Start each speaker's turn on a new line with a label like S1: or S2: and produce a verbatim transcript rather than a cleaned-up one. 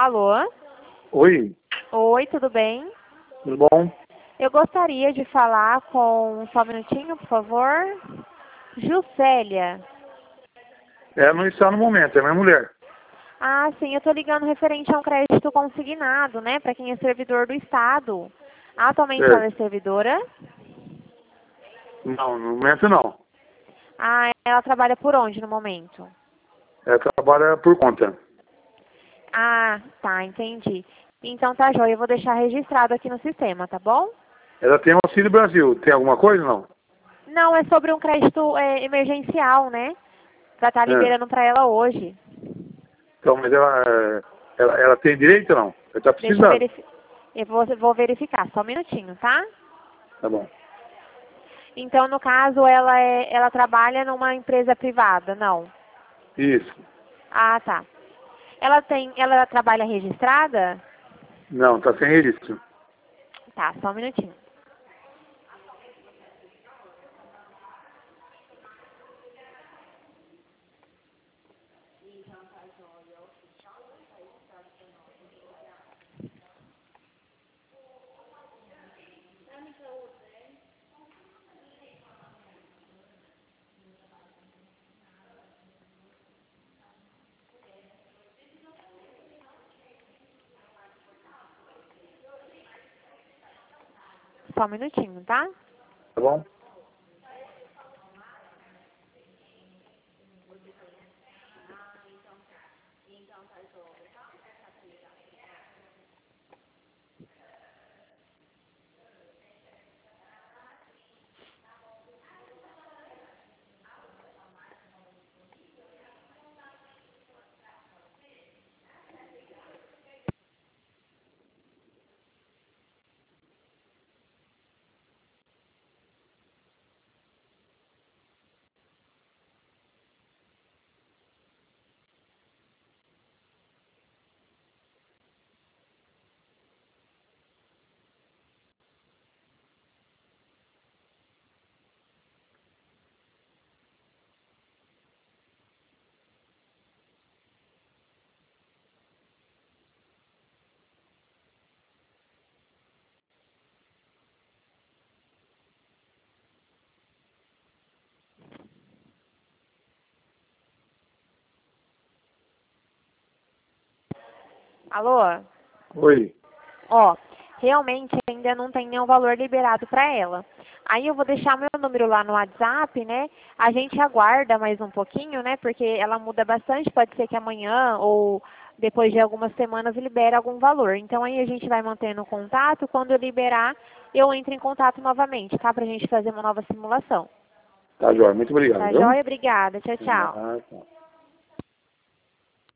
S1: Alô?
S2: Oi,
S1: Oi, tudo bem?
S2: tudo bom?
S1: Eu gostaria de falar com... Só um minutinho, por favor. Juscelia.
S2: Ela não está no momento, é minha mulher.
S1: Ah, sim, eu estou ligando referente a um crédito consignado, né? Para quem é servidor do Estado. Atualmente ela é
S2: Certo.
S1: servidora?
S2: Não, no momento não.
S1: Ah, ela trabalha por onde no momento?
S2: Ela trabalha por conta.
S1: Ah, tá, entendi. Então tá, joia, eu vou deixar registrado aqui no sistema, tá bom?
S2: Ela tem Auxílio Brasil. Tem alguma coisa não?
S1: Não, é sobre um crédito é, emergencial, né? Pra estar
S2: É.
S1: liberando para ela hoje.
S2: Então, mas ela, é, ela, ela tem direito ou não? Ela está
S1: Deixa eu
S2: precisando.
S1: verificar. Eu vou, vou verificar, só um minutinho, tá?
S2: Tá bom.
S1: Então, no caso, ela, é, ela trabalha numa empresa privada, não?
S2: Isso.
S1: Ah, tá. Ela tem, ela trabalha registrada?
S2: Não, está sem registro.
S1: Tá, só um minutinho. Só um minutinho, tá?
S2: Tá bom?
S1: Alô?
S2: Oi.
S1: Ó, realmente ainda não tem nenhum valor liberado para ela. Aí eu vou deixar meu número lá no WhatsApp, né? A gente aguarda mais um pouquinho, né? Porque ela muda bastante, pode ser que amanhã ou depois de algumas semanas libere algum valor. Então aí a gente vai mantendo contato, quando eu liberar, eu entro em contato novamente, tá? Pra gente fazer uma nova simulação.
S2: Tá, Jóia. Muito obrigado,
S1: Tá
S2: viu?
S1: joia? Obrigada. Tchau, tchau.
S2: Ah, tá.